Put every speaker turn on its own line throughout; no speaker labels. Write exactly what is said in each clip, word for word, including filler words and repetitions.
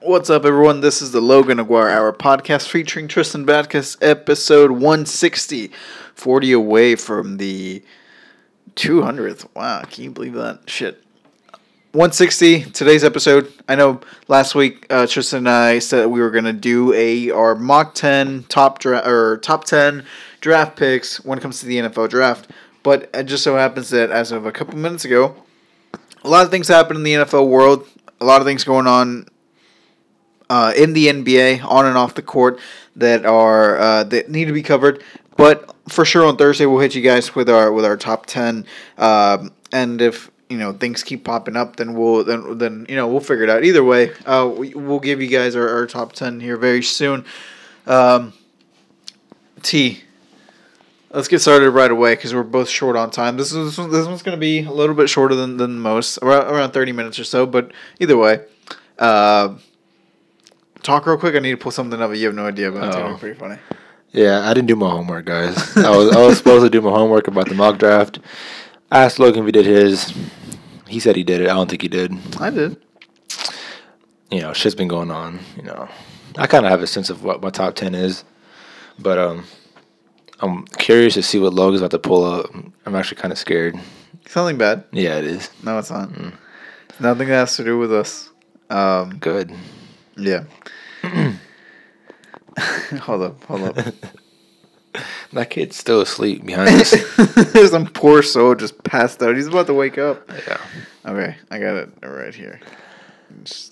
What's up, everyone? This is the Logan Aguirre Hour podcast featuring Tristan Batkus, episode one sixty, forty away from the two hundredth. Wow, can you believe that? Shit. one sixty, today's episode. I know last week uh, Tristan and I said we were going to do a our mock ten top dra- or top ten draft picks when it comes to the N F L draft. But it just so happens that as of a couple minutes ago, a lot of things happen in the N F L world. A lot of things going on Uh, in the N B A, on and off the court, that are uh, that need to be covered. But for sure, on Thursday we'll hit you guys with our with our top ten. Um, and if you know things keep popping up, then we'll then then you know we'll figure it out. Either way, uh, we, we'll give you guys our, our top ten here very soon. Um, T. Let's get started right away because we're both short on time. This is this one's going to be a little bit shorter than than most, around around thirty minutes or so. But either way. Uh, Talk real quick. I need to pull something up that you have no idea about. It's gonna be pretty funny.
Yeah, I didn't do my homework, guys. I was I was supposed to do my homework about the mock draft. I asked Logan if he did his. He said he did it. I don't think he did.
I did.
You know, shit's been going on. You know, I kind of have a sense of what my top ten is, but um, I'm curious to see what Logan's about to pull up. I'm actually kind of scared.
Something bad?
Yeah, it is.
No, it's not. Mm. It's nothing that has to do with us. Um,
Good.
Yeah. hold up, hold up.
That kid's still asleep behind us.
There's some poor soul just passed out. He's about to wake up.
Yeah.
Okay, I got it right here. Just...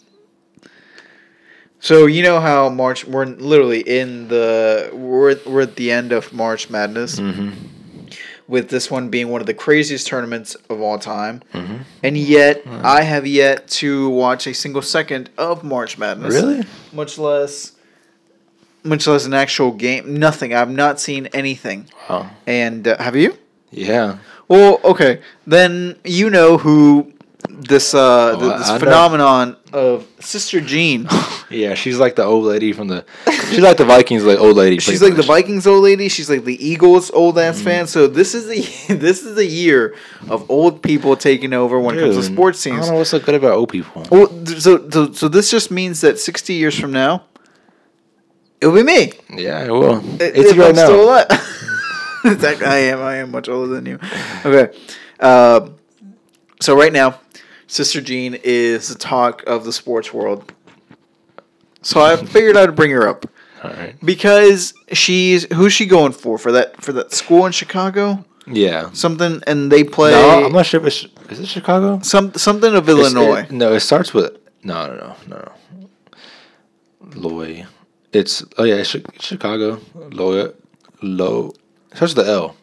So you know how March? We're literally in the we're we're at the end of March Madness.
Mm-hmm.
With this one being one of the craziest tournaments of all time.
Mm-hmm.
And yet,
Mm-hmm.
I have yet to watch a single second of March Madness.
Really?
Much less, much less an actual game. Nothing. I've not seen anything.
Wow.
And uh, have you?
Yeah.
Well, okay. Then you know who this uh,
Oh,
th- this
I- I know.
phenomenon of Sister Jean.
Yeah, she's like the old lady from the. She's like the Vikings, like old lady.
She's
pretty
like the
much.
Vikings old lady. She's like the Eagles old ass
Mm.
fan. So this is the this is the year of old people taking over when it comes to
Dude,
sports
I
teams.
don't know what's so good about old people.
Well, th- so, so so this just means that sixty years from now, it'll be me.
Yeah, well,
I-
it's
if
you right
I'm
now.
still alive. Exactly, I am. I am much older than you. Okay. Uh, so right now, Sister Jean is the talk of the sports world. So I figured I'd bring her up.
All right.
Because she's who's she going for for that for that school in Chicago?
Yeah.
Something, and they play.
No, I'm not sure if it's is it Chicago.
Some something of
It's-
Illinois.
it- no, it starts with no, no, no, no, no. Loy. It's oh yeah, it's Chi- Chicago. Loy, Lo. It starts with the L.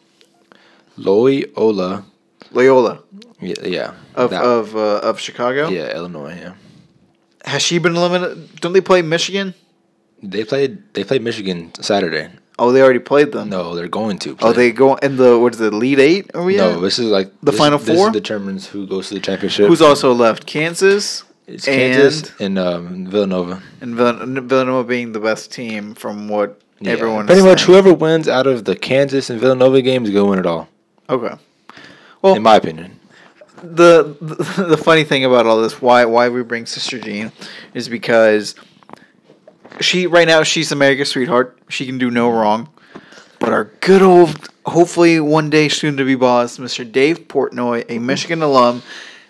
Loyola.
Loyola
Yeah, yeah.
of
that-
of uh, of Chicago.
yeah, Illinois. Yeah.
Has she been eliminated? Don't they play Michigan?
They played. They played Michigan Saturday.
Oh, they already played them.
No, they're going to.
Oh,
play.
they go in the what is it, Elite Eight? Are we
No,
at?
this is like
The
this,
Final
this
Four?
determines who goes to the championship.
Who's also left? Kansas.
It's
and
Kansas and um, Villanova.
and Vill- Villanova being the best team from what
Yeah,
everyone.
pretty
is
much
saying.
whoever wins out of the Kansas and Villanova games is gonna win it all.
Okay. Well,
In my opinion.
the, the the funny thing about all this, why why we bring Sister Jean, is because she right now she's America's sweetheart. She can do no wrong. But our good old, hopefully one day soon to be boss, Mister Dave Portnoy, a Michigan alum,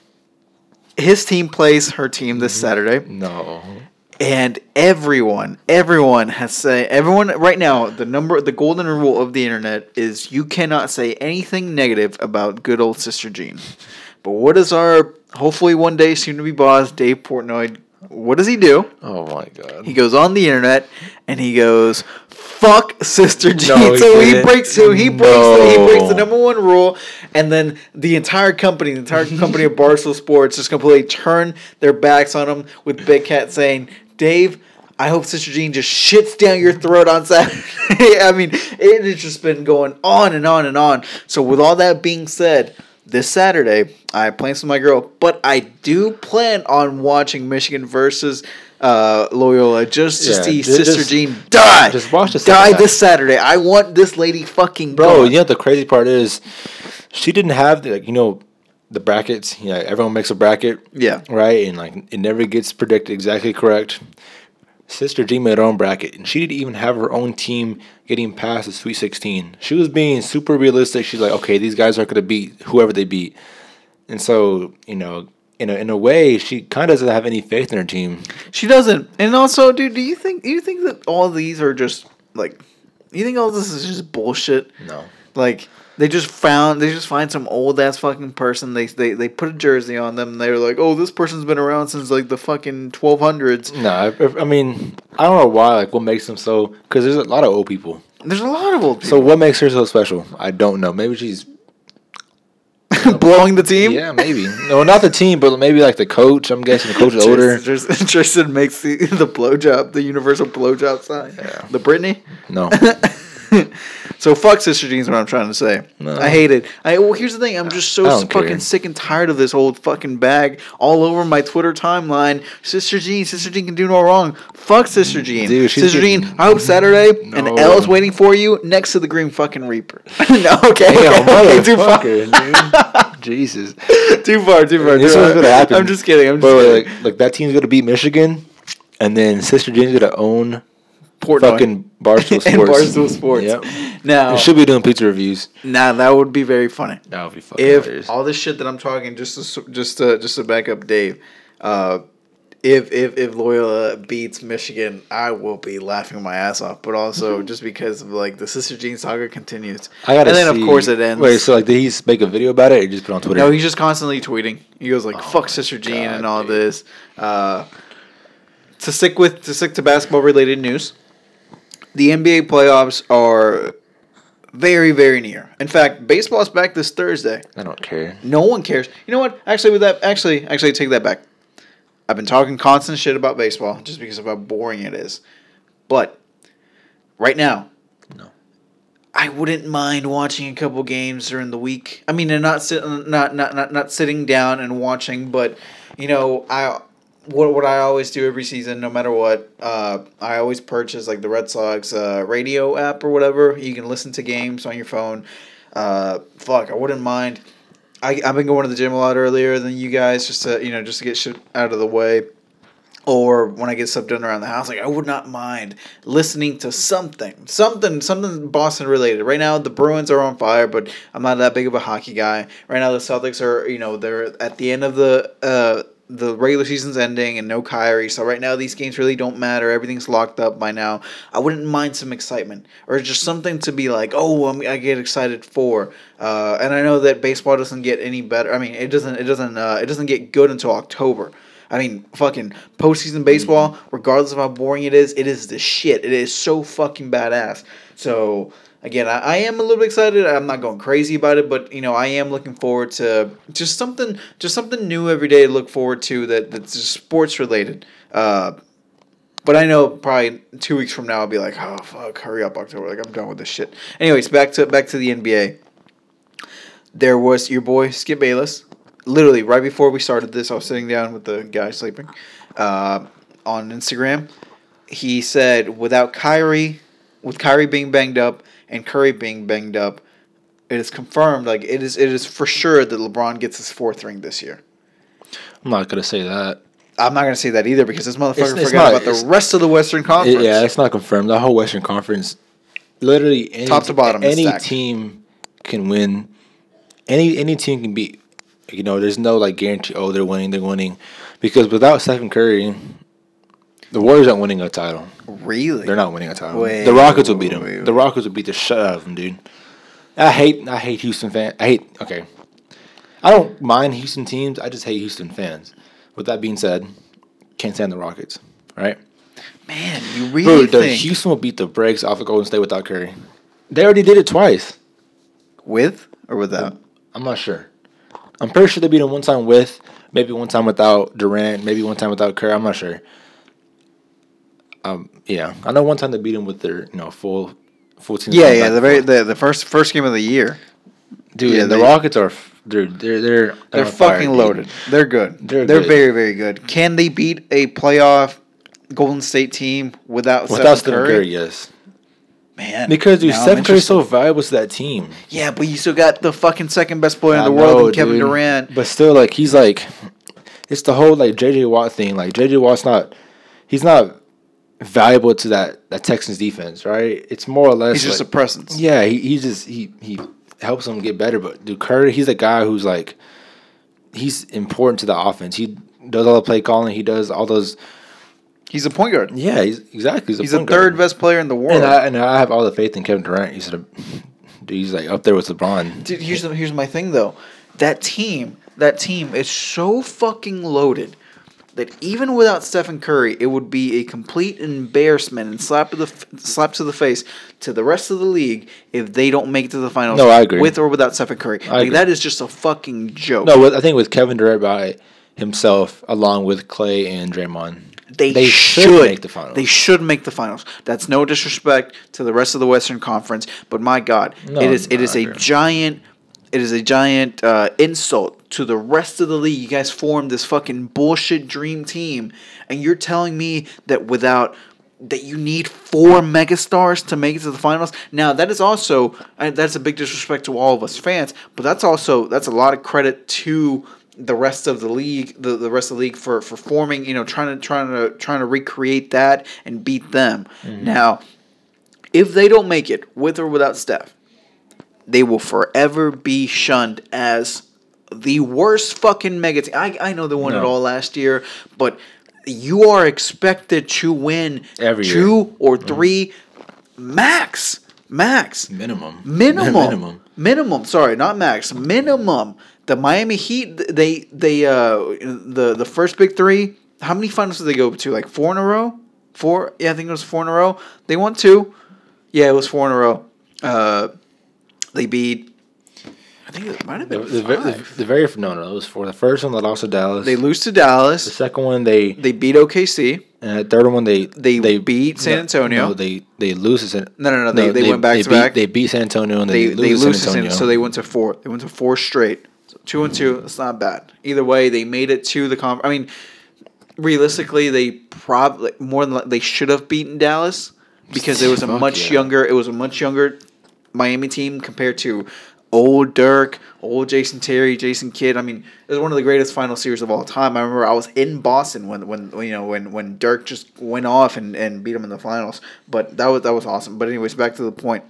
his team plays her team this Saturday.
No.
And everyone, everyone has say everyone right now. The number, the golden rule of the internet is you cannot say anything negative about good old Sister Jean. But what is our hopefully one day soon to be boss, Dave Portnoy? What does he do?
Oh my god.
He goes on the internet and he goes, "Fuck Sister Jean."
No, he
so he
didn't.
breaks. So he breaks. The, he
No.
breaks the number one rule, and then the entire company, the entire company of Barstool Sports, just completely turn their backs on him with Big Cat saying, "Dave, I hope Sister Jean just shits down your throat on Saturday." I mean, it has just been going on and on and on. So with all that being said, this Saturday, I plan with my girl, but I do plan on watching Michigan versus uh, Loyola just to
Yeah,
see
ju-
Sister
just-
Jean die.
just watch the
die
second
this Saturday. I want this lady fucking
Bro,
gone.
you know what the crazy part is? She didn't have the, like, you know, the brackets. You know, everyone makes a bracket.
Yeah.
Right, and like it never gets predicted exactly correct. Sister Jean made her own bracket, and she didn't even have her own team getting past the Sweet sixteen. She was being super realistic. She's like, okay, these guys are going to beat whoever they beat. And so, you know, in a, in a way, she kind of doesn't have any faith in her team.
She doesn't. And also, dude, do you think do you think that all these are just, like, you think all this is just bullshit?
No.
Like, they just found, they just find some old-ass fucking person, they, they they put a jersey on them, and they're like, oh, this person's been around since, like, the fucking twelve hundreds.
No, I, I mean, I don't know why, like, what makes them so, because there's a lot of old people.
There's a lot of old people.
So what makes her so special? I don't know. Maybe she's...
blowing the team?
Yeah, maybe. No, not the team, but maybe, like, the coach. I'm guessing the coach is older.
Tristan, Tristan makes the, the blowjob, the universal blowjob sign.
Yeah.
The Britney?
No.
So fuck Sister Jean's what I'm trying to say.
No.
I hate it. I well, here's the thing. I'm just so
don't
fucking
care.
sick and tired of this old fucking bag all over my Twitter timeline. Sister Jean, Sister Jean can do no wrong. Fuck Sister Jean.
Dude, she's
Sister
getting-
Jean, I hope Saturday an
No.
L is waiting for you next to the Green fucking Reaper. No, okay,
Damn,
okay, okay, too far.
motherfucker, dude. Jesus.
Too far, too far.
This
too
one's
far.
gonna happen.
I'm just kidding. I'm just
But
kidding.
like, like that team's gonna beat Michigan, and then Sister Jean's gonna own
Portnoy.
fucking Barstool Sports.
And Barstool Sports.
Yep.
Now,
And she'll be doing pizza reviews.
now that would be very funny.
That would be fucking
If
hilarious.
all this shit that I'm talking, just to, just to, just to back up Dave, uh, if if if Loyola beats Michigan, I will be laughing my ass off. But also just because of like the Sister Jean saga continues,
I gotta
and then
see-
of course it ends.
Wait, so like, did he make a video about it, or just put it on Twitter?
No, he's just constantly tweeting. He goes like,
Oh
"Fuck
my
Sister Jean"
God,
and all
dude.
this. Uh, to stick with to stick to basketball related news, the N B A playoffs are very very near. In fact, baseball's back this Thursday.
I don't care.
No one cares. You know what? Actually, with that, actually, actually, take that back. I've been talking constant shit about baseball just because of how boring it is. But right now,
No.
I wouldn't mind watching a couple games during the week. I mean, and not sit, not not not not sitting down and watching, but you know, I what what I always do every season, no matter what, uh, I always purchase like the Red Sox uh, radio app or whatever. You can listen to games on your phone. Uh, fuck, I wouldn't mind. I I've been going to the gym a lot earlier than you guys, just to you know, just to get shit out of the way. Or when I get stuff done around the house, like I would not mind listening to something, something, something Boston related. Right now, the Bruins are on fire, but I'm not that big of a hockey guy. Right now, the Celtics are, you know, they're at the end of the uh, the regular season's ending, and no Kyrie. So right now, these games really don't matter. Everything's locked up by now. I wouldn't mind some excitement or just something to be like, oh, I'm, I get excited for. Uh, and I know that baseball doesn't get any better. I mean, it doesn't, it doesn't, uh, it doesn't get good until October. I mean, fucking postseason baseball, regardless of how boring it is, it is the shit. It is so fucking badass. So, again, I, I am a little bit excited. I'm not going crazy about it, but, you know, I am looking forward to just something just something new every day to look forward to that, that's just sports related. Uh, but I know probably two weeks from now I'll be like, oh, fuck, hurry up, October. Like, I'm done with this shit. Anyways, back to back to the N B A. There was your boy, Skip Bayless. Literally, right before we started this, I was sitting down with the guy sleeping uh, on Instagram. He said, without Kyrie, with Kyrie being banged up and Curry being banged up, it is confirmed, like, it is it is for sure that LeBron gets his fourth ring this year.
I'm not gonna say that.
I'm not going to say that either because this motherfucker
It's- it's
forgot
not-
about
it's-
the rest of the Western Conference.
It- yeah, it's not confirmed. The whole Western Conference, literally, any,
Top to bottom is
any
stacked.
team can win. Any any team can beat. You know, there's no like guarantee. Oh, they're winning. They're winning, because without Stephen Curry, the Warriors aren't winning a title.
Really?
They're not winning a title.
Wait,
the Rockets will beat them.
wait, wait.
The Rockets will beat the shit out of them, dude. I hate I hate Houston fans. I hate. Okay, I don't mind Houston teams. I just hate Houston fans. With that being said, can't stand the Rockets. Right?
Man, you really
Bro, the
think...
Houston will beat the brakes off of Golden State without Curry. They already did it twice.
With or without?
I'm not sure. I'm pretty sure they beat them one time with, maybe one time without Durant, maybe one time without Curry. I'm not sure. Um, yeah, I know one time they beat them with their, you know, full, full team.
Yeah, yeah, the very the, the first first game of the year.
dude.
yeah,
the
they-
Rockets are, they're they're they're,
They're
on fire,
fucking
dude.
loaded. They're good.
They're
They're
good.
very, very good. Can they beat a playoff Golden State team without
Without
Stephen
Stephen
Curry?
Curry, yes.
Man,
Because dude,
now I'm
Steph Curry's so
interested.
valuable to that team.
Yeah, but you still got the fucking second best player in
I
the world
know,
in Kevin
dude.
Durant.
But still, like he's like, it's the whole like J J Watt thing. Like J J Watt's not, he's not valuable to that that Texans defense, right? It's more or less.
He's just
like,
a presence.
Yeah, he, he just he he helps them get better. But dude, Curry, he's a guy who's like, he's important to the offense. He does all the play calling. He does all those.
He's a point guard.
Yeah, he's exactly. He's, a
He's the
point
third
guard.
best player in the world.
And I and I have all the faith in Kevin Durant. He's a, dude, he's like up there with LeBron.
Dude, here's the, here's my thing though. That team, that team is so fucking loaded that even without Stephen Curry, it would be a complete embarrassment and slap to the f- slap to the face to the rest of the league if they don't make it to the finals.
No, I agree.
With or without Stephen Curry,
I
like
agree.
that is just a fucking joke.
No, with, I think with Kevin Durant by himself, along with Clay and Draymond,
They,
they
should,
should make the finals.
They should make the finals. That's no disrespect to the rest of the Western Conference, but my God,
No,
it is it
no,
is
I
a
agree.
giant it is a giant uh, insult to the rest of the league. You guys formed this fucking bullshit dream team, and you're telling me that without that you need four megastars to make it to the finals. Now that is also uh, that's a big disrespect to all of us fans, but that's also that's a lot of credit to the rest of the league, the, the rest of the league for, for forming, you know, trying to trying to trying to recreate that and beat them.
Mm-hmm.
Now, if they don't make it with or without Steph, they will forever be shunned as the worst fucking mega team. I I know they won it
No.
all last year, but you are expected to win
Every year.
two or three max. Max.
minimum,
Minimum.
minimum.
Minimum. Sorry, not max. Minimum. The Miami Heat. They they uh the the first big three. How many finals did they go to? Like four in a row. Four. Yeah, I think it was four in a row. They won two. Yeah, it was four in a row. Uh, they beat. I think it might have
The,
been
the, the,
five.
the very no no it was for the first one they lost to Dallas.
They lose to
the
Dallas.
second one they
They beat O K C.
and the third one they
They beat San
no,
Antonio.
No, they they lose to San.
No, no, no. They, they, went back
they
to
beat,
back.
They beat San Antonio and
They
they,
they
lose
lose
to
to
San
San,
Antonio.
so they went to four. They went to four straight. So two and two. That's not bad. Either way, they made it to the conf. I mean, realistically, they probably more than li- they should have beaten Dallas because it was a
Fuck
much
yeah.
younger. It was a much younger Miami team compared to old Dirk, old Jason Terry, Jason Kidd. I mean, it was one of the greatest final series of all time. I remember I was in Boston when when you know when when Dirk just went off and, and beat him in the finals. But that was that was awesome. But anyways, back to the point.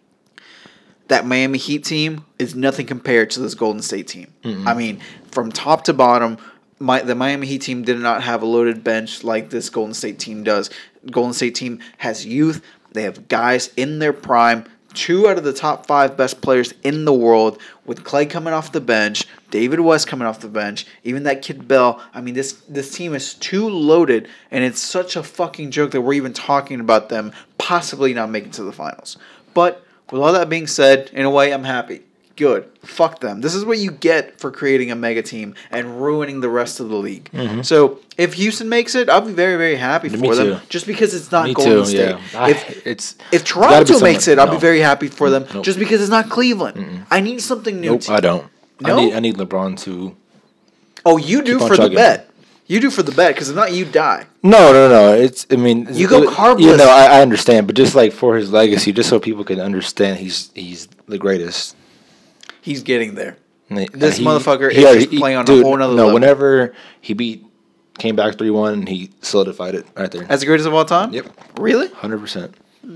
That Miami Heat team is nothing compared to this Golden State team. I mean, from top to bottom, my, the Miami Heat team did not have a loaded bench like this Golden State team does. Golden State team has youth. They have guys in their prime. Two out of the top five best players in the world, with Clay coming off the bench, David West coming off the bench, even that kid Bell. I mean, this this team is too loaded, and it's such a fucking joke that we're even talking about them possibly not making it to the finals. But with all that being said, in a way, I'm happy. Good. Fuck them. This is what you get for creating a mega team and ruining the rest of the league.
Mm-hmm.
So if Houston makes it, I'll be very, very happy
Me
for them.
too.
Just because it's not
Me
Golden
too.
State.
Yeah, I,
If
it's
if
it's gotta be
Toronto
something-
makes it, I'll
no.
be very happy for them.
Nope.
Just because it's not Cleveland. I need something new.
Nope,
team.
I don't.
No?
I need I need LeBron to.
Oh, you do
Keep on
for the
chugging.
bet. You do for the bet because if not, you die.
No, no, no. It's. I mean,
You go
it-
carbless.
You know, I, I understand, but just like for his legacy, just so people can understand, he's he's the greatest.
He's getting there.
And he-
This
and
motherfucker is
yeah,
just playing on a
dude,
whole nother
No,
level.
whenever he beat, came back three one, and he solidified it right there.
As the greatest of all time?
Yep.
Really?
Hundred percent.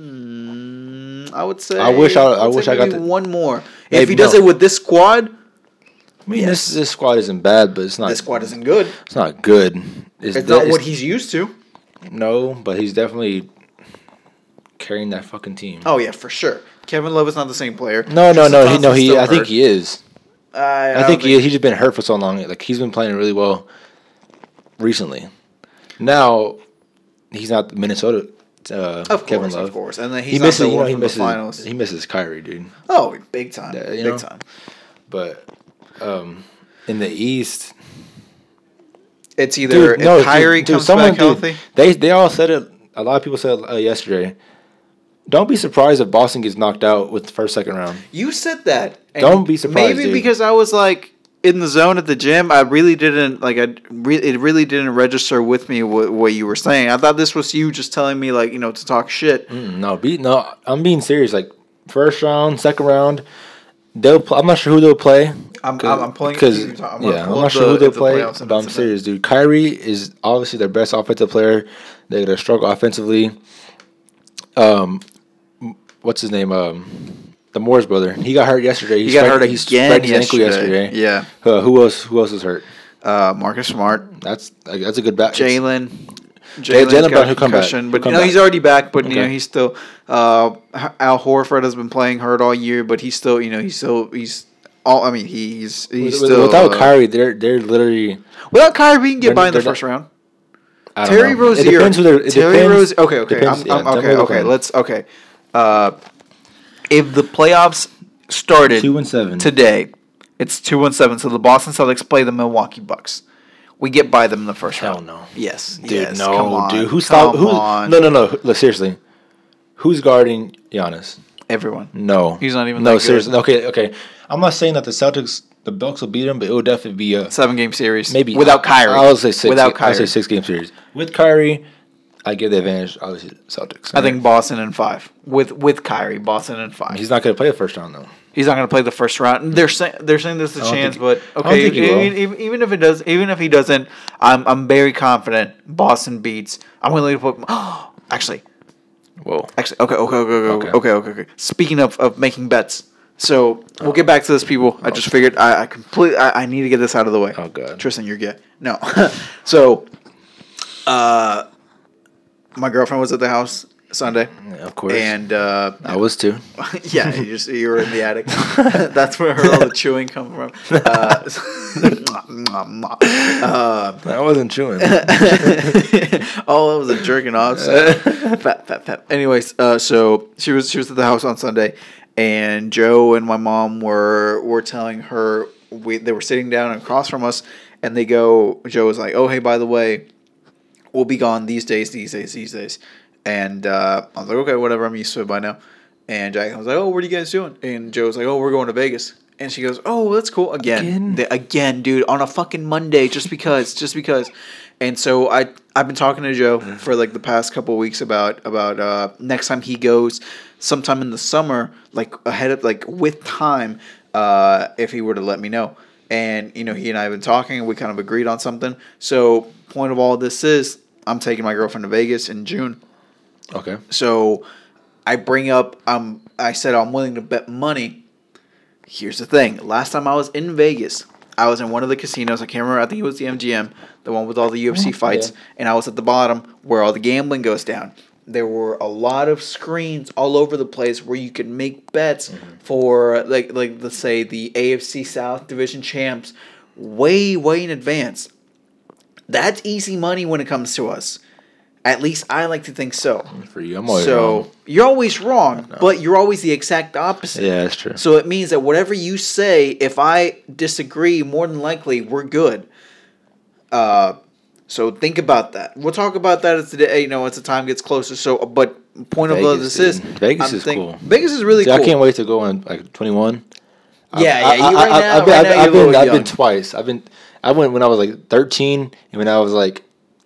Mm, I would say.
I wish I- I
would say
wish I got
maybe
the-
one more.
Maybe
if he does
no.
it with this squad,
I mean,
Yes.
this this squad isn't bad, but it's not.
this squad isn't good.
It's not good. It's,
It's not
it's-
what he's used to.
No, but he's definitely carrying that fucking team.
Oh yeah, for sure. Kevin Love is not the same player.
No, no,
Tristan
no. He, no,
Thompson's
he.
still
I think
hurt.
he is.
I, I
I
don't
think he. He's just been hurt for so long. Like he's been playing really well recently. Now he's not the Minnesota. Uh,
Of
Kevin
course,
Love.
of course. And then he's
He
not
misses.
the
You know,
one
he
from the
misses.
finals.
He misses Kyrie, dude.
Oh, big time.
Yeah, you
big
know?
time.
But um, in the East,
It's either
dude, no,
if Kyrie
dude, dude,
comes
someone,
back
dude,
healthy.
They they all said it. A lot of people said uh, yesterday. Don't be surprised if Boston gets knocked out with the first second round.
You said that. and
Don't be surprised,
Maybe
dude.
because I was like, in the zone at the gym, I really didn't like. I re- it really didn't register with me what, what you were saying. I thought this was you just telling me like you know to talk shit.
Mm, no, be no. I'm being serious. Like first round, second round, they'll. Pl- I'm not sure who they'll play.
I'm I'm, I'm pulling
because
I'm
yeah, I'm
pull
not
up
sure
the-
who they'll
the
play.
playoffs and
But I'm
it's-
serious, dude. Kyrie is obviously their best offensive player. They're gonna struggle offensively. Um, what's his name? Um, the Morris brother. He got hurt yesterday.
He got
sprained-
hurt
he
again
sprained his ankle
yesterday.
yesterday.
Yeah.
Uh, who else? Who else was hurt?
Uh, Marcus Smart,
That's like, that's a good back.
Jalen.
Jalen
Jalen
Brown,
got
he'll come back.
concussion,
He'll
but
come
no,
back.
he's already back. But you know,
Okay.
he's still. Uh, Al Horford has been playing hurt all year, but he's still, you know, he's still, he's all. I mean, he's he's
With-
still
without
uh,
Kyrie, they're they're literally.
Without Kyrie, we can get
They're-
by in the
they're
first
not-
round.
I don't
Terry
know.
Rozier.
It depends who they're. It
Terry
depends.
Rozier. Okay, okay,
Depends,
I'm,
yeah,
I'm,
tell me
okay,
who
okay.
they're
Let's okay. Uh, if the playoffs started
Two and seven.
today, it's two and seven. So the Boston Celtics play the Milwaukee Bucks. We get by them in the first
Hell
round.
no.
Yes,
Dude,
yes,
no,
come on,
dude. Who's
come
stop? Who's
on.
no, no, no. Look, seriously, who's guarding Giannis?
Everyone.
No,
He's not even
No,
that good.
seriously. Okay, okay. I'm not saying that the Celtics, the Bucks will beat him, but it will definitely be a
Seven game series.
maybe
without Kyrie.
I, I'll say six.
Without
I'll say
Kyrie.
six game series with Kyrie. I give the advantage, obviously, to Celtics.
I think Boston in five with with Kyrie. Boston in five.
he's not going to play the first round though.
He's not going to play the first round. They're saying they're saying there's a
I don't
chance,
think-
but
I don't
okay.
think he will.
Even, even, even if it does, even if he doesn't, I'm I'm very confident Boston beats. I'm willing to put. Actually,
Whoa.
actually, okay, okay, okay, okay,
Okay.
okay, okay, okay. Speaking of, of making bets, so we'll get back to this, people. I just figured I, I completely I, I need to get this out of the way.
Oh, God.
Tristan, you're gay. No, so, uh, my girlfriend was at the house Sunday.
Yeah, of course.
And uh,
I was too.
yeah, you just you were in the attic. That's where all the chewing come from. Uh, uh,
I wasn't chewing.
oh, it was a jerking off. So. fat, fat, fat. Anyways, uh, so she was she was at the house on Sunday, and Joe and my mom were were telling her we they were sitting down across from us, and they go. Joe was like, "Oh, hey, by the way, we'll be gone these days, these days, these days." And uh, I was like, okay, whatever, I'm used to it by now. And Jack was like, oh, what are you guys doing? And Joe was like, oh, we're going to Vegas. And she goes, oh, that's cool. Again.
Again?
The- again, dude, on a fucking Monday, just because, just because. And so I, I've been talking to Joe for like the past couple of weeks about, about uh, next time he goes, sometime in the summer, like ahead of, like with time, uh, if he were to let me know. And, you know, he and I have been talking and we kind of agreed on something. So point of all this is I'm taking my girlfriend to Vegas in June.
Okay.
So I bring up, um, I said I'm willing to bet money. Here's the thing. Last time I was in Vegas, I was in one of the casinos. I can't remember. I think it was the M G M, the one with all the U F C fights.
Yeah.
And I was at the bottom where all the gambling goes down. There were a lot of screens all over the place where you could make bets
Mm-hmm.
for, like, like let's say, the A F C South Division champs way, way in advance. That's easy money when it comes to us. At least I like to think so.
For you, I'm always
So
wrong.
you're always wrong, but you're always the exact opposite.
Yeah, that's true.
So it means that whatever you say, if I disagree, more than likely we're good. Uh, so think about that. We'll talk about that as today. You know, as the time gets closer. So, but point of all
Vegas,
this is
dude. Vegas
I'm
is
think-
cool.
Vegas is really
See,
cool.
I can't wait to go on like twenty-one.
Yeah, yeah. You right now,
I've been,
right
I've,
now
I've
you're a
been,
little
I've
young.
been twice. I've been, I went when I was like thirteen and when I was like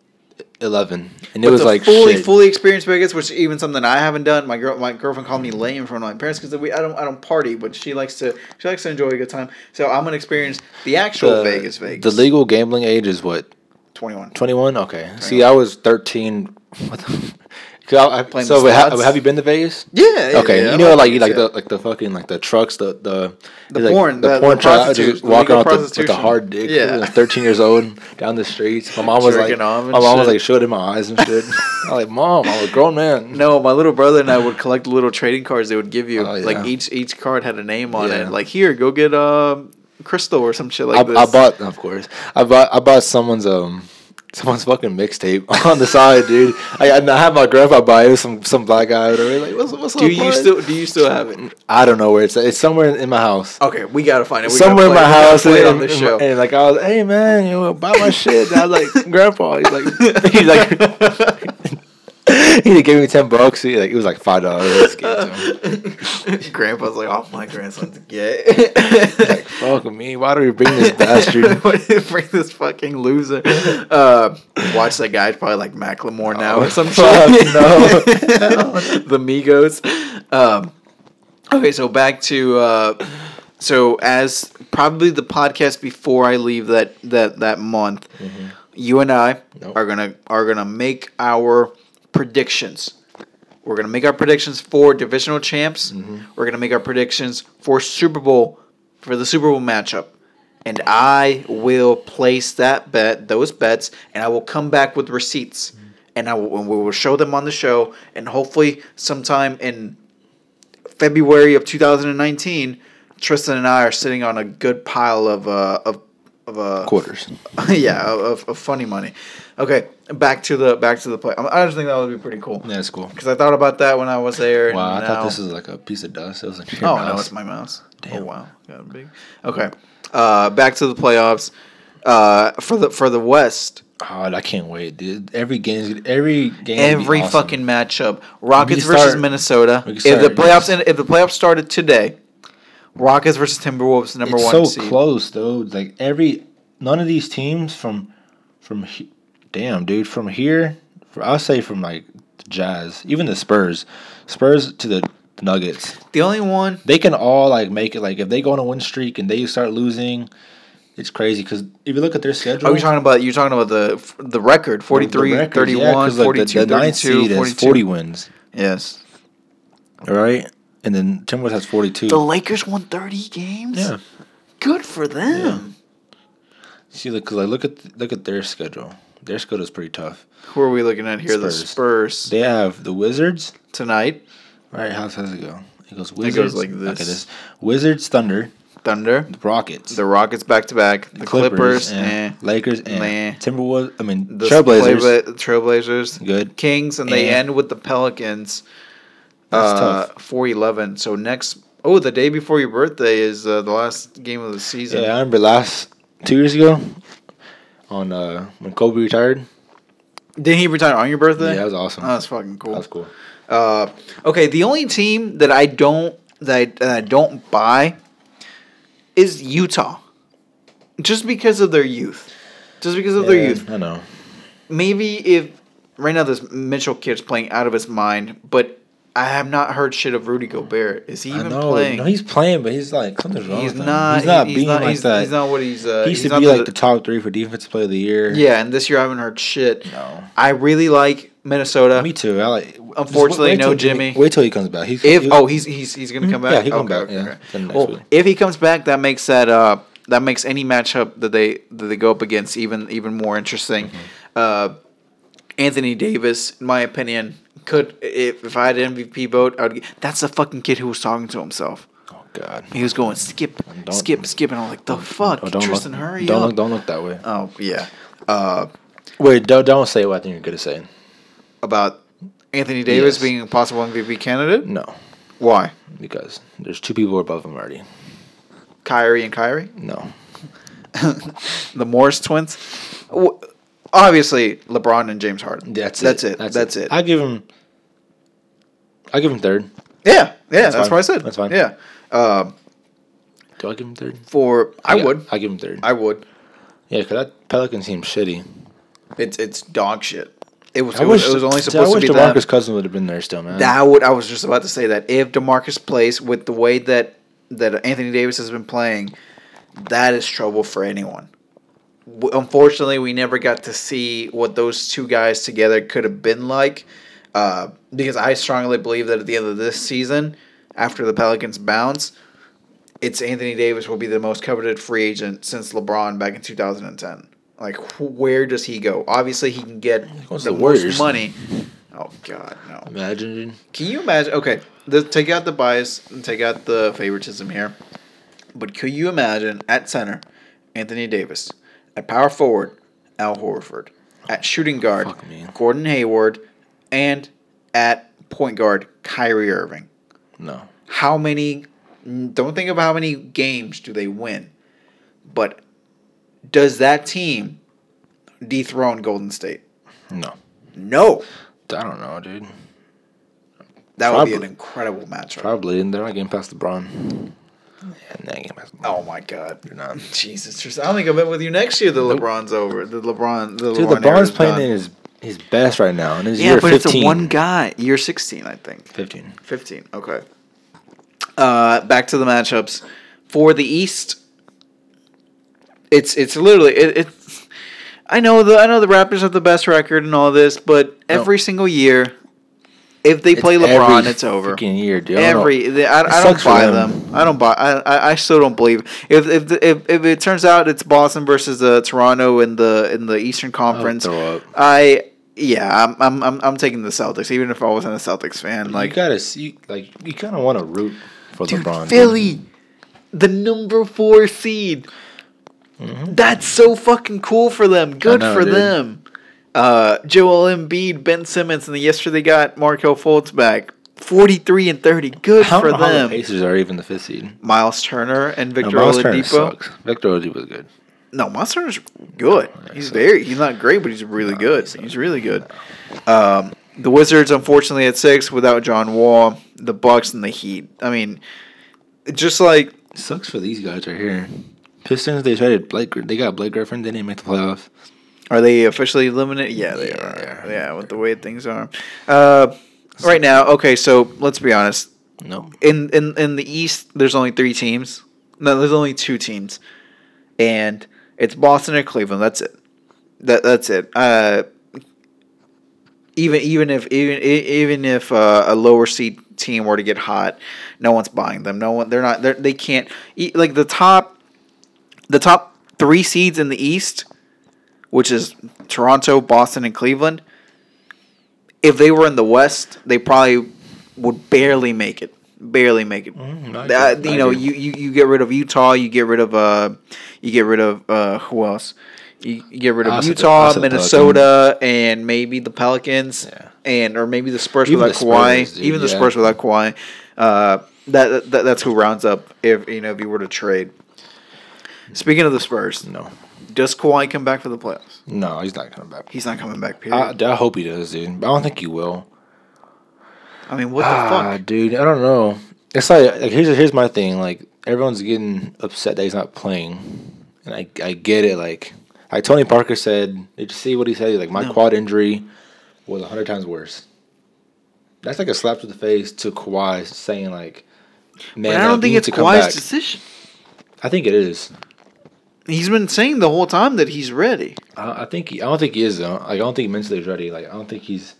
eleven, and it
But
was
to
like
fully,
shit.
fully experience Vegas, which is even something I haven't done. My girl, my girlfriend called me lame in front of my parents because we, I don't, I don't party, but she likes to, she likes to enjoy a good time. So I'm gonna experience the actual
the,
Vegas, Vegas.
The legal gambling age is what?
twenty-one.
twenty-one? Okay. See, I was thirteen. What the? 'Cause I, I,
Playing
so
the
wait, ha-
slots?
have you been to Vegas?
Yeah. yeah,
Okay,
yeah,
you know,
I
like
Vegas,
like
yeah.
the like the fucking like the trucks, the the
The
like,
porn,
the,
the-
porn
the
truck,
prostitutes,
just
the
walking
legal
out the, with the
prostitution.
hard dick.
Yeah.
Yeah, thirteen years old down the streets. My mom was like,
Jerking off
my
and
mom was
shit.
like showing in my eyes and shit. I was like, Mom, I'm a grown man.
No, my little brother and I would collect little trading cards they would give you.
Oh, yeah.
Like each each card had a name on
Yeah.
it. Like here, go get um crystal or some shit like
I,
this.
I bought, of course, I bought I bought someone's um. Someone's fucking mixtape on the side, dude. I, I had my grandpa buy it. Some some black guy or whatever. Like, what's what's
Do
up,
you
bud?
still do you still have it?
I don't know where it's at. It's somewhere in my house.
Okay, we gotta find it. We
Somewhere in
gotta
my
play it. We gotta
house,
play it
and,
on this
and-
show.
and, like I was, hey man, you know, buy my shit. And I was like, Grandpa, he's like, he's like, he gave me ten bucks. He, like it was like five dollars.
Grandpa's like, oh, my grandson's gay.
Like, fuck me. Why do we bring this bastard?
Why do you bring this fucking loser? Uh, watch that guy probably like Macklemore now
Oh,
or some
fuck,
shit.
no.
The Migos. Um, okay, so back to uh, so as probably the podcast before I leave that that that month, mm-hmm. you and I nope. are gonna are gonna make our predictions. We're gonna make our predictions for divisional champs. Mm-hmm. We're gonna make our predictions for Super Bowl for the Super Bowl matchup, and I will place that bet, those bets, and I will come back with receipts, mm-hmm. and I will, and we will show them on the show, and hopefully sometime in February of two thousand nineteen, Tristan and I are sitting on a good pile of uh of of uh
quarters.
Yeah, of, of funny money. Okay, back to the back to the play. I just think that would be pretty cool.
Yeah, it's cool.
Because I thought about that when I was there.
Wow, I
now...
thought this was like a piece of dust. It was like your
oh
mouse.
no, it's my mouse.
Damn.
Oh wow, got big. Okay, uh, back to the playoffs. Uh, for the for the West.
Oh, I can't wait, dude. Every game, every game,
every
awesome.
fucking matchup. Rockets
start,
versus Minnesota. If
start,
the playoffs yes. if the playoffs started today, Rockets versus Timberwolves, number
it's
one
so
seed.
close, though. Like every none of these teams from from damn, dude, from here. For, I'll say from like the Jazz, even the Spurs, Spurs to the Nuggets.
The only one
they can all like make it. Like if they go on a win streak and they start losing. It's crazy because if you look at their schedule,
are you talking about you're talking about the the record forty-three, the records, thirty-one,
yeah, like
forty-two,
the, the ninth seed has forty wins.
Yes.
All right, and then Timberwolves has forty-two.
The Lakers won thirty games.
Yeah,
good for them.
Yeah. See, because like, look at look at their schedule. Their schedule is pretty tough.
Who are we looking at here? Spurs. The Spurs.
They have the Wizards
tonight.
All right, how does it go? It goes Wizards.
It goes like this.
Okay, this Wizards, Thunder.
Thunder,
the Rockets,
the Rockets back to back, the Clippers,
Clippers eh. Lakers, eh.
eh.
Timberwolves. I mean,
the
Trailblazers,
Play, Trailblazers,
good.
Kings, and eh. they end with the Pelicans.
That's
uh,
tough.
four eleven. So next, oh, the day before your birthday is uh, the last game of the season.
Yeah, I remember last two years ago, on uh, when Kobe retired.
Did he retire on your birthday?
Yeah, that was awesome.
Oh, that's fucking cool.
That's cool.
Uh, okay, the only team that I don't that I, that I don't buy is Utah. Just because of their youth. Just because of
yeah,
their youth.
I know.
Maybe if right now this Mitchell kid's playing out of his mind, but I have not heard shit of Rudy Gobert. Is he even
I know.
playing?
No, he's playing, but he's like something's wrong
he's
with
not,
him. He's not
he's
being
not,
like
he's,
that.
He's not what he's. Uh,
he used
he's
to be like
the,
the top three for defensive player of the year.
Yeah, and this year I haven't heard shit.
No.
I really like Minnesota.
Me too. I like.
Unfortunately,
wait, wait
no
Jimmy.
Jimmy.
Wait till he comes back. He's,
if
he,
oh he's he's he's gonna come back.
Yeah, he come
okay,
back.
Okay.
Yeah,
well,
week.
if he comes back, that makes that uh that makes any matchup that they that they go up against even even more interesting. Mm-hmm. Uh, Anthony Davis, in my opinion, could if if I had an M V P vote, I would. That's the fucking kid who was talking to himself.
Oh God.
He was going skip,
don't,
skip, skip, and I'm like, the fuck,
don't
Tristan,
look,
hurry
don't
up.
Look, don't look that way.
Oh yeah. Uh,
Wait, don't don't say what I think you're gonna say.
About Anthony Davis
yes.
being a possible M V P candidate?
No.
Why?
Because there's two people above him already.
Kyrie and Kyrie?
No.
The Morris twins? Obviously, LeBron and James Harden.
That's,
that's
it.
it.
That's,
that's
it.
it.
I give him. I give him third.
Yeah, yeah. That's,
that's
what I said.
That's fine.
Yeah. Um,
Do I give him third?
For I,
I
would.
I give him third.
I would.
Yeah, because that Pelican seems shitty.
It's it's dog shit. It was.
I
It
wish,
was, it was only supposed
I wish
to be
DeMarcus
that.
Cousins would have been there still, man.
That would. I was just about to say that if DeMarcus plays with the way that that Anthony Davis has been playing, that is trouble for anyone. Unfortunately, we never got to see what those two guys together could have been like, uh, because I strongly believe that at the end of this season, after the Pelicans bounce, it's Anthony Davis will be the most coveted free agent since LeBron back in two thousand ten. Like, where does he go? Obviously, he can get the,
the
most
Warriors.
money. Oh, God, no.
Imagine, dude.
Can you imagine? Okay, the, take out the bias and take out the favoritism here. But could you imagine at center, Anthony Davis, at power forward, Al Horford, at shooting guard, Gordon Hayward, and at point guard, Kyrie Irving?
No.
How many? Don't think of how many games do they win, but does that team dethrone Golden State?
No.
No.
I don't know, dude.
That
Probably.
would be an incredible matchup.
Probably, and they're not getting past LeBron. Yeah, they're not getting past LeBron.
Oh my God,
They're not.
Jesus! Tristan, I don't think I'll bet with you next year. The
Nope.
LeBron's over. The LeBron. The
Dude,
LeBron
LeBron's
era's
playing
done.
in his his best right now, in his
Yeah,
year
but
fifteen.
it's a one guy. Year sixteen, I think.
fifteen.
Fifteen. Okay. Uh, back to the matchups for the East. It's it's literally it. it I know the I know the Raptors have the best record and all this, but every single year, if they
It's
play LeBron,
every
it's over.
freaking year, dude. I don't know.
Every they, I, I don't
sucks for
buy
them.
them. I don't buy. I, I I still don't believe if if the, if if it turns out it's Boston versus uh, Toronto in the in the Eastern Conference.
throw up.
I yeah, I'm I'm I'm I'm taking the Celtics, even if I wasn't a Celtics fan.
Like
Like
you gotta see, like you kind of want to root for
dude,
LeBron.
Philly,
dude.
the number four seed.
Mhm.
That's so fucking cool for them. Good
know,
for
dude.
them. Uh, Joel Embiid, Ben Simmons, and then yesterday they got Markelle Fultz back. forty-three and thirty. Good
I don't
for
know how the
them.
Pacers are even the fifth seed.
Miles Turner and
No,
Victor
Miles Turner
Oladipo.
sucks. Victor Oladipo was good.
No, Miles Turner's good. He's
so-
very. He's not great, but he's really
No,
good.
he's
He's really good. Um, the Wizards, unfortunately, at six without John Wall. The Bucks and the Heat. I mean, just like
It sucks for these guys right here. Pistons, they traded Blake. They got Blake Griffin. They didn't make the playoffs.
are they officially eliminated? Yeah, they
Yeah,
are.
they are.
Yeah, with the way things are. Uh, right now, okay. So let's be honest.
No.
In in in the East, there's only three teams. No, there's only two teams, and it's Boston and Cleveland. That's it. That that's it. Uh, even even if even even if uh, a lower seed team were to get hot, no one's buying them. No one. They're not. They're, they can't. e- Like the top, the top three seeds in the East, which is Toronto, Boston, and Cleveland. If they were in the West, they probably would barely make it. Barely make it.
Mm, I
Uh,
agree.
you
I
know,
agree.
you, you, you get rid of Utah. You get rid of uh, you get rid of uh, who else? You, you get rid of
I said the-
Utah,
I said the
Minnesota, and maybe the Pelicans,
Yeah.
and or maybe the Spurs
Even
without
the
Kawhi.
Spurs, dude,
Even the
yeah.
Spurs without Kawhi. Uh, that, that that's who rounds up if you know if you were to trade. Speaking of the Spurs,
No.
does Kawhi come back for the playoffs?
No, he's not coming back.
He's not coming back. Period.
I, I hope he does, dude. But I don't think he will.
I mean, what the
ah,
fuck?
dude, I don't know. It's like, like here's here's my thing. Like everyone's getting upset that he's not playing, and I I get it. Like like Tony Parker said, did you see what he said? Like my
No.
quad injury was a hundred times worse. That's like a slap to the face to Kawhi saying like, man,
But I
uh,
don't
you
think
need
it's
to come
Kawhi's
back.
decision.
I think it is.
He's been saying the whole time that he's ready.
I, I think he, I don't think he is though. Like, I don't think mentally he's ready. Like I don't think he's.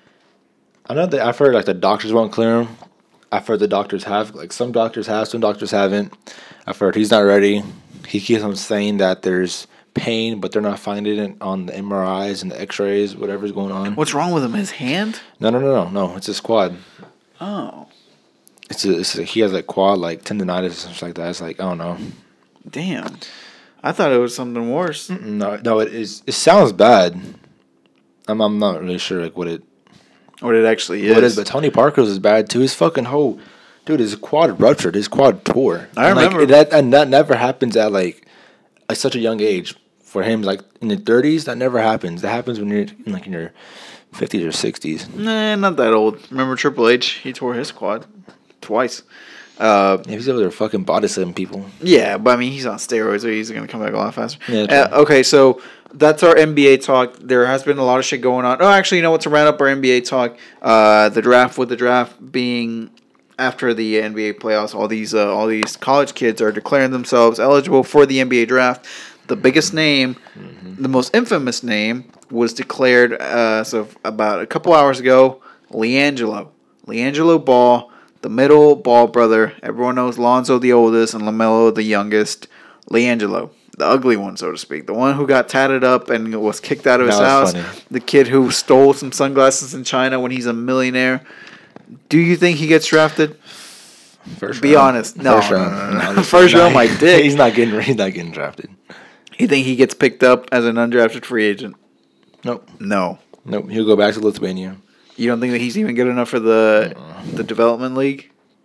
I know that I've heard like the doctors won't clear him. I've heard the doctors have like some doctors have, some doctors haven't. I've heard he's not ready. He keeps on saying that there's pain, but they're not finding it on the M R Is and the X-rays, whatever's going on.
What's wrong with him? His hand?
No, no, no, no, no. It's his quad.
Oh,
It's a, it's a, he has like quad like tendonitis or something like that. It's like I don't know.
damn. I thought it was something worse.
No, no. It is. It sounds bad. I'm I'm not really sure like what it.
What it actually is.
What is, but Tony Parker's is bad too. His fucking whole, dude, his quad ruptured. His quad tore.
I
And, like,
remember.
that, and that never happens at like, at such a young age. For him, like in the thirties, that never happens. That happens when you're in, like in your fifties or sixties.
Nah, not that old. Remember Triple H? He tore his quad twice. Uh,
Yeah, he's over there fucking body slamming people.
yeah, but I mean, he's on steroids, so he's going to come back a lot faster.
Yeah,
Uh,
true.
okay, so that's our N B A talk. There has been a lot of shit going on. Oh, actually, you know what? To round up our N B A talk, uh, the draft, with the draft being after the N B A playoffs, all these uh, all these college kids are declaring themselves eligible for the N B A draft. The biggest name, the most infamous name, was declared uh, so about a couple hours ago. LiAngelo, LiAngelo Ball, the middle Ball brother. Everyone knows Lonzo the oldest and LaMelo the youngest. LiAngelo, the ugly one, so to speak, the one who got tatted up and was kicked out of his
That was
house.
funny.
The kid who stole some sunglasses in China when he's a millionaire. Do you think he gets drafted?
First
Be
round.
honest. No,
First
no,
round.
no, no, no.
he's
First
not-
round, my dick.
He's not getting. He's not getting drafted.
You think he gets picked up as an undrafted free agent?
Nope.
No.
Nope. He'll go back to Lithuania.
You don't think that he's even good enough for the the development league?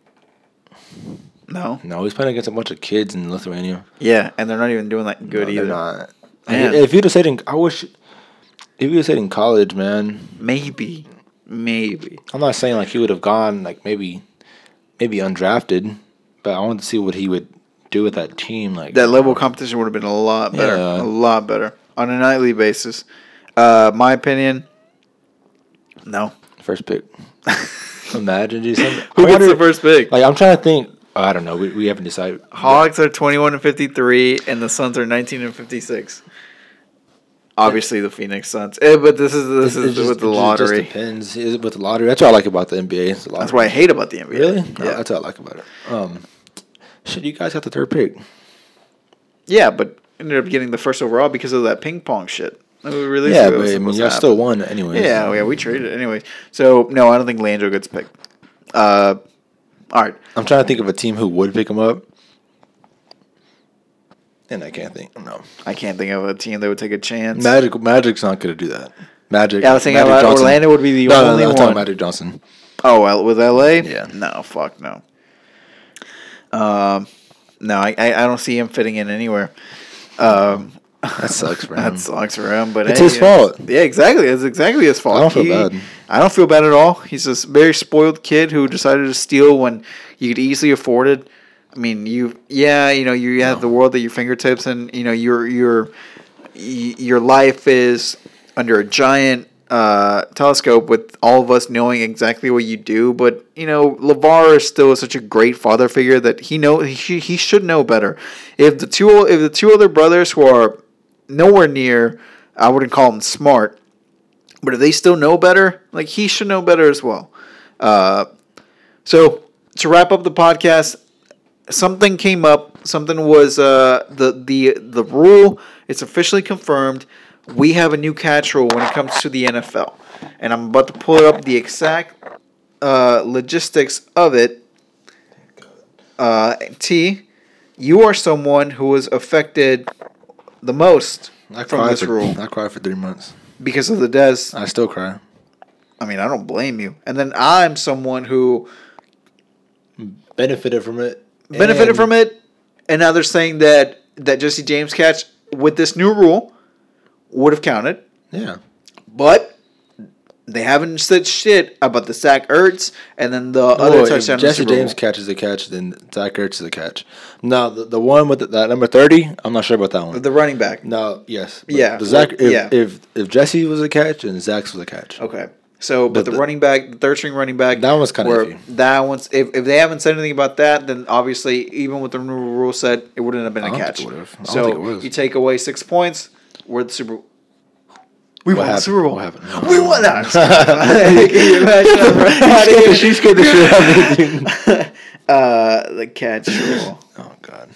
No.
No, he's playing against a bunch of kids in Lithuania.
Yeah, and they're not even doing that good
No,
either.
they're not.
Man.
If you'd have said in, I wish, if you'd have said in college, man,
Maybe. Maybe.
I'm not saying like he would have gone like maybe, maybe undrafted, but I wanted to see what he would do with that team. Like
that level of competition would have been a lot better.
Yeah.
A lot better on a nightly basis. Uh, my opinion. No.
First pick. Imagine just
Who gets
wonder-
the first pick?
Like I'm trying to think. I don't know. We we haven't decided.
Hogs are twenty-one and fifty-three, and the Suns are nineteen and fifty-six. Obviously, the Phoenix Suns. Eh, but this is this
It-
is
it just-
with the
it just-
lottery.
Just depends. Is it with the lottery? That's what I like about the N B A. It's the lottery.
That's what I hate about the N B A.
Really?
Yeah.
No, that's what I like about it. Um, should you guys have the third pick?
Yeah, but ended up getting the first overall because of that ping pong shit. That was really
Yeah,
what
but
was
I mean,
supposed to
y'all
happen.
still won anyway.
Yeah, yeah, we traded it anyway. So no, I don't think Landro gets picked. Uh, all right.
I'm trying to think of a team who would pick him up, and I can't think. No,
I can't think of a team that would take a chance.
Magic. Magic's not going to do that. Magic.
Yeah, I was thinking
Magic
about
Johnson.
Orlando would be the
no,
only
no, no, I'm talking
one.
Magic Johnson.
Oh, well, with L A?
Yeah.
No, fuck no. Um, no, I, I I don't see him fitting in anywhere. Um,
That sucks for him.
that sucks for him, but
It's
hey,
his
yeah.
fault.
Yeah, exactly. It's exactly his fault.
I don't feel
He-
bad.
I don't feel bad at all. He's a very spoiled kid who decided to steal when you could easily afford it. I mean, you, yeah, you know, you have the world at your fingertips, and you know, your your y- your life is under a giant uh, telescope with all of us knowing exactly what you do. But you know, LeVar is still such a great father figure that he know he he should know better. If the two if the two other brothers who are nowhere near, I wouldn't call them smart, but if they still know better, like he should know better as well. Uh, so to wrap up the podcast, something came up. Something was uh, the the the rule. It's officially confirmed. We have a new catch rule when it comes to the N F L, and I'm about to pull up the exact uh, logistics of it. Uh, T, you are someone who was affected the most
I
from
cried
this
for,
rule
I cried for three months.
because of the Des.
I still cry.
I mean, I don't blame you. And then I'm someone who
Benefited from it.
benefited
and-
from it, and now they're saying that that Jesse James catch with this new rule would have counted,
Yeah.
but they haven't said shit about the Zach Ertz and then the
Oh,
other
if
touchdown. in
Jesse
the Super
James
Bowl.
catches a catch, then Zach Ertz is a catch. Now, the, the one with the, that number thirty, I'm not sure about that one.
the running back.
No, yes. But
Yeah,
The Zach,
well,
if,
yeah.
if if Jesse was a catch and Zach's was a catch.
Okay. So, but
But
the,
the-
running back, the third string running back,
That one's kinda
where
iffy.
That one's if, if they haven't said anything about that, then obviously even with the new rule set, it wouldn't have been
I
a
don't
catch.
think it would've. I don't
So
think it was.
you take away six points. We're the Super. We
What
won the
happened?
Super Bowl.
What happened?
We won that. Can you imagine?
She scared the shit out of me.
Uh, the catch rule.
Oh God.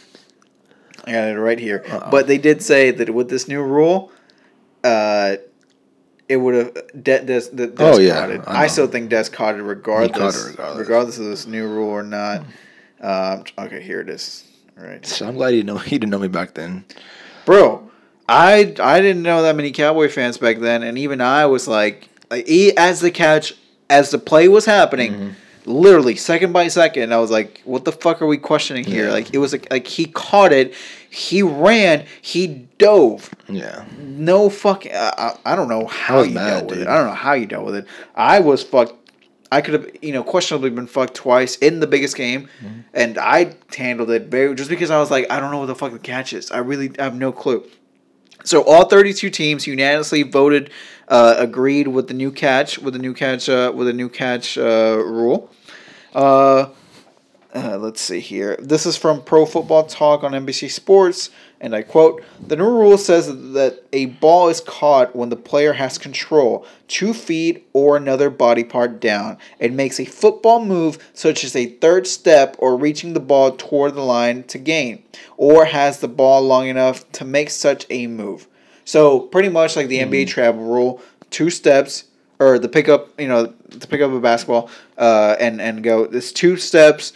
I got it right here.
Uh-oh.
But they did say that with this new rule, uh, it would have De- Des, the Des
Oh, yeah,
caught it.
I
I,
know.
still think Des caught it regardless,
it regardless.
regardless of this new rule or not. Um, okay, here it is. All right,
So I'm glad he know he didn't know me back then.
bro. I I didn't know that many Cowboy fans back then, and even I was like, like e- as the catch, as the play was happening.
Mm-hmm.
Literally second by second, I was like, "What the fuck are we questioning here?"
Yeah.
Like it was like, like he caught it, he ran, he dove.
Yeah.
No fucking. I, I I don't know how
was
you
mad,
dealt with
dude.
it. I don't know how you dealt with it. I was fucked. I could have, you know, questionably been fucked twice in the biggest game,
Mm-hmm.
and I handled it very just because I was like, I don't know what the fuck the catch is. I really have no clue. So all thirty-two teams unanimously voted, uh, agreed with the new catch, with the new catch, uh, with the new catch uh, rule. Uh, uh, let's see here. This is from Pro Football Talk on N B C Sports, and I quote, "The new rule says that a ball is caught when the player has control, two feet or another body part down, and makes a football move such as a third step or reaching the ball toward the line to gain, or has the ball long enough to make such a move." So pretty much like the N B A travel rule, two steps, or the pickup, you know, to pick up a basketball, uh, and, and go, this two steps,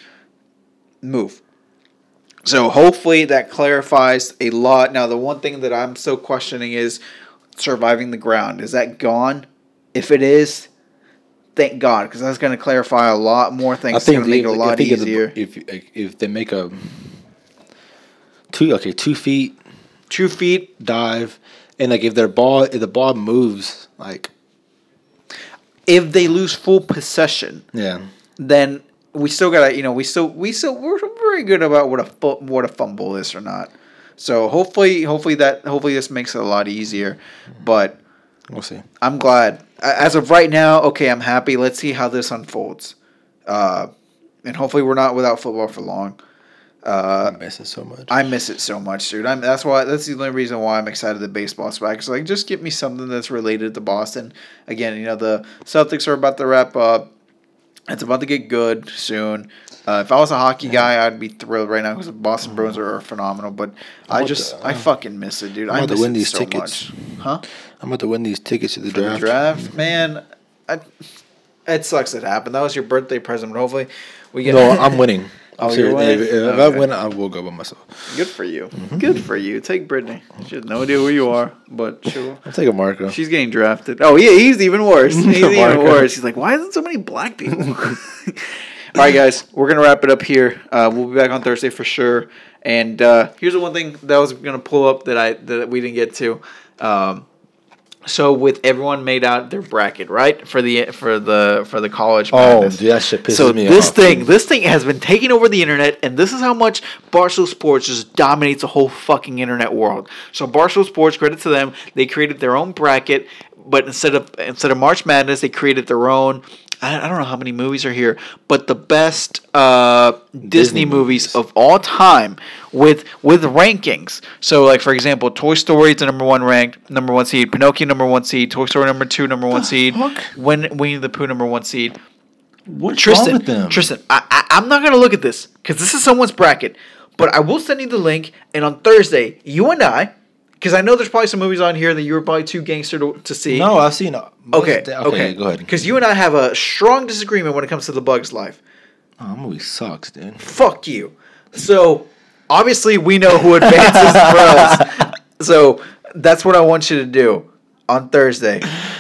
move. So hopefully that clarifies a lot. Now, the one thing that I'm still questioning is surviving the ground. Is that gone? If it is, thank God, because that's going to clarify a lot more things.
I
It's going
think
to make it a
if-
lot
I think if the-
easier.
If if they make a two okay two feet
Two feet.
dive, and like if their ball if the ball moves like
if they lose full possession,
Yeah.
then we still gotta, you know, we still we still we're very good about what a fu- what a fumble is or not. So hopefully, hopefully that hopefully this makes it a lot easier. But
We'll see.
I'm glad. As of right now, okay, I'm happy. Let's see how this unfolds, uh, and hopefully we're not without football for long. Uh,
I miss it so much.
I miss it so much, dude. I'm, that's why. That's the only reason why I'm excited that baseball's back. Cause like, just give me something that's related to Boston. Again, you know, the Celtics are about to wrap up. It's about to get good soon. Uh, if I was a hockey guy, I'd be thrilled right now because the Boston Bruins are phenomenal. But I
about
just,
to, uh,
I fucking miss it, dude.
I'm
I
about to
miss
win
it
these
so
tickets.
much. Huh?
I'm about to win these tickets to the
For the
draft.
draft, man. I, it sucks it happened. That was your birthday present. But hopefully, we get.
No, I'm winning.
Oh,
I'm
you're
serious.
winning?
If, if
Okay.
I win, I will go by myself.
Good for you. Good for you. Take Brittany. She has no idea who you are, but she'll.
I'll take a Marco.
She's getting drafted. Oh, yeah, he's even worse. He's even
Marco.
worse. He's like, why isn't so many black people? All right, guys, we're going to wrap it up here. Uh, we'll be back on Thursday for sure. And uh, here's the one thing that I was going to pull up that I that we didn't get to. Um, so with everyone made out their bracket, right? For the for the for the college
Oh,
madness.
dude, that shit pisses
So
me
this
off.
thing, this thing has been taking over the internet, and this is how much Barstool Sports just dominates the whole fucking internet world. So Barstool Sports, credit to them, they created their own bracket, but instead of instead of March Madness, they created their own. I, I don't know how many movies are here, but the best uh, Disney,
Disney
movies
movies.
of all time with with rankings. So, like for example, Toy Story is the number one ranked, number one seed. Pinocchio number one seed. Toy Story number two, number one seed.
fuck?
When Winnie the Pooh number one seed.
What's
Tristan,
wrong with them?
Tristan, I, I, I'm not gonna look at this because this is someone's bracket, but I will send you the link. And on Thursday, you and I, because I know there's probably some movies on here that you were probably too gangster to, to see.
No, I've seen. Uh, most
Okay,
of the-
okay,
go ahead.
Because you and I have a strong disagreement when it comes to The Bug's Life.
Oh, that movie sucks, dude.
Fuck you. So obviously we know who advances for us. So that's what I want you to do on Thursday.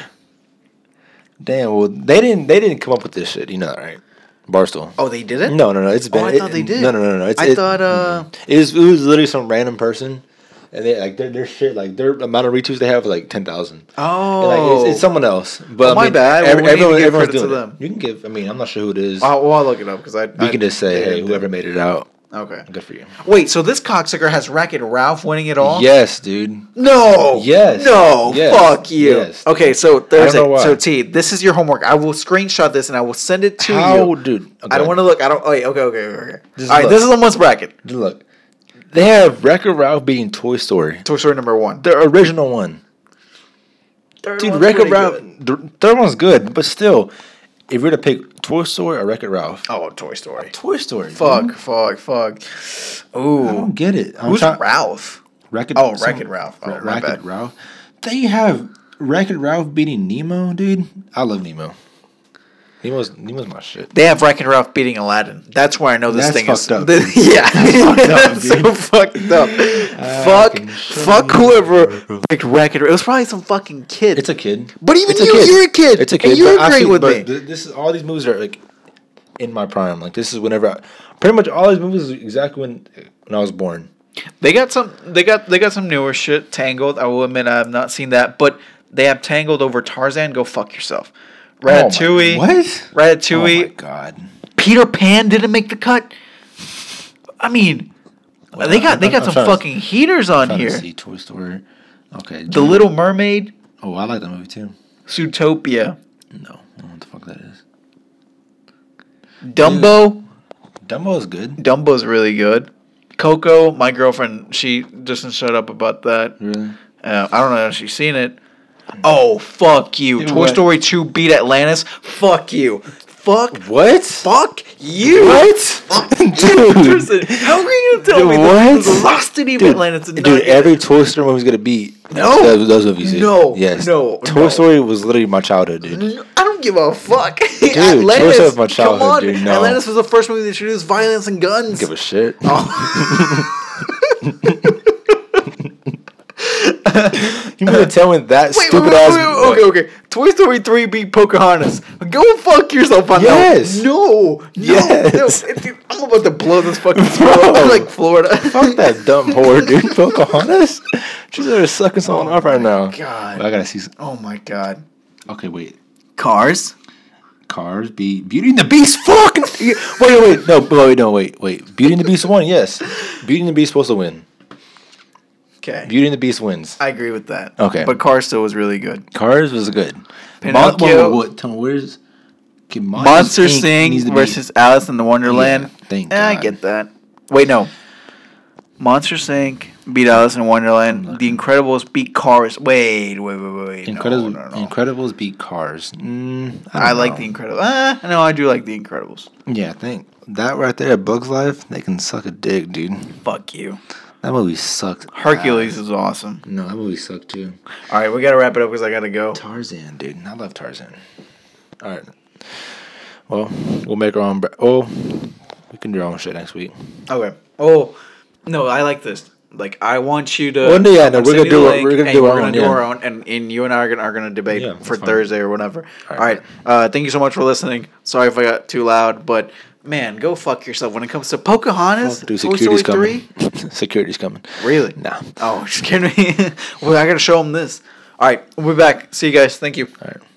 Damn. Well, they didn't. They didn't come up with this shit. You know that, right? Barstool.
Oh, they did it?
No, no, no. It's been.
Oh, I
it-
thought they did.
No, no, no, no. It's,
I
it,
thought, uh...
It was, it was literally some random person, and they like their their shit like their amount of retweets they have is like ten thousand.
Oh.
Like, it's, it's someone else. But
Oh,
I
my
mean,
bad. Well,
every-
we need to
everyone,
give
everyone's
credit to
doing
them.
it. You can give. I mean, I'm not sure who it is.
I'll, well, I'll look it up because I.
You can just say, hey, whoever made it out.
Okay.
Good for you.
Wait, so this cocksucker has Wreck-It Ralph winning it all?
Yes, dude.
No.
Yes.
No.
Yes.
Fuck you.
Yes.
Okay, so Thursday.
know why.
So T, this is your homework. I will screenshot this and I will send it to
How,
you.
dude?
I don't want to look. I don't. Oh, wait, okay, okay, okay.
Just
All right,
look.
this is someone's bracket.
to look. They have Wreck-It Ralph beating Toy Story.
Toy Story number one.
The original one.
Third
Dude,
one's
Wreck-It
pretty
Ralph.
good.
The third one's good, but still, if you're to pick Toy Story or Wreck-It Ralph,
Oh, Toy Story.
Toy Story.
Fuck,
dude.
fuck, fuck.
I
Ooh.
don't get it. I'm
Who's
try-
Ralph?
Wreck-It,
Oh,
some-
Wreck-It Ralph. Oh, my
Wreck-It
bad.
Ralph. They have Wreck-It Ralph beating Nemo, dude. I love Nemo. Nemo's Nemo's my shit.
They have Wreck-It Ralph beating Aladdin. That's where I know this
That's
thing is.
fucked up.
yeah,
fucked up,
that's so
dude.
fucked up.
I
fuck,
can show
fuck
you.
whoever picked Wreck-It. It was probably some fucking kid.
It's a kid.
But even
It's a
you,
kid.
you're a kid.
It's a kid.
And you
but
agree
actually-
with
but
me.
th- This is all these movies are like in my prime. Like this is whenever, I, pretty much all these movies is exactly when when I was born.
They got some. They got. They got some newer shit. Tangled. I will admit I have not seen that, but they have Tangled over Tarzan. Go fuck yourself. Ratatouille.
Oh my, what?
Ratatouille.
Oh my god.
Peter Pan didn't make the cut. I mean,
Well,
they got
I'm-
they got
I'm
some
trying to-
fucking heaters on
Trying to
here.
see Toy Story. Okay.
The Little Mermaid,
Oh, I like that movie too.
Zootopia,
No, I don't know what the fuck that is.
Dumbo.
Dumbo is good.
Dumbo's really good. Coco, my girlfriend, she doesn't shut up about that.
Really?
Uh, I don't know if she's seen it. Oh, fuck you.
Dude,
Toy
what?
Story two beat Atlantis. Fuck you. Fuck.
What?
Fuck you.
What?
Fuck
Dude.
you. Tristan, how are you going to tell
Dude,
me
what?
the velocity of
Dude,
Atlantis did
dude,
not get
every Toy Story movie's gonna beat
No.
those, those movies. dude.
No,
Yes.
no,
Toy
no.
Story was literally my childhood, dude.
N- I don't give a fuck.
Toy Story was my childhood,
come on.
dude, no.
Atlantis was the first movie that introduced violence and guns.
Give a shit. You mean to tell me that
Wait,
stupid
wait, wait,
ass?
wait, wait, okay, okay. Toy Story three beat Pocahontas. Go fuck yourself on
Yes.
that. No, no,
Yes.
no. Dude, I'm about to blow this fucking throat. I'm like Florida.
Fuck that dumb whore, dude. Pocahontas? She's there sucking someone off right now.
God.
But I gotta see. Some.
Oh my god.
Okay, wait.
Cars.
Cars beat Beauty and the Beast. Fucking wait, wait, wait, no, wait, no, wait, wait. Beauty and the Beast won. Yes, Beauty and the Beast supposed to win.
Okay.
Beauty and the Beast wins.
I agree with that.
Okay.
But Cars still was really good.
Cars was good.
Pinocchio.
Mon- what, what, tell me, where's okay,
Monster Incorporated versus Alice in the Wonderland.
Yeah, thank
eh, I
God.
get that. Wait, no. Monster Incorporated beat Alice in Wonderland. The Incredibles beat Cars. Wait, wait, wait, wait.
Incredibles,
no, no, no.
Incredibles beat Cars. Mm, I,
I
don't
like
know.
the Incredibles. Ah, no, I do like the Incredibles.
Yeah, I think that right there, Bugs Life, they can suck a dick, dude.
Fuck you.
That movie sucked.
Hercules
ass.
is awesome.
No, that movie sucked too.
All right, we gotta wrap it up because I gotta go.
Tarzan, dude. I love Tarzan. All right. Well, we'll make our own. Bra- oh, we can do our own shit next week.
Okay. Oh, no, I like this. Like, I want you to.
Well, no, yeah, no,
I'm
we're
sending
gonna do
you the
our-
link,
we're gonna
and
do
we're
our
gonna
own,
do
yeah.
our own, and, and you and I are gonna, are gonna debate
Yeah,
for
that's fine.
Thursday or whatever.
All
All
right.
right. Uh, thank you so much for listening. Sorry if I got too loud, but man, go fuck yourself when it comes to Pocahontas.
Dude,
Toy
security's
Story
coming.
three.
Security's coming.
Really?
Nah.
Oh, just kidding me. Well, I gotta show them this. All right, we'll be back. See you guys. Thank you.
All right.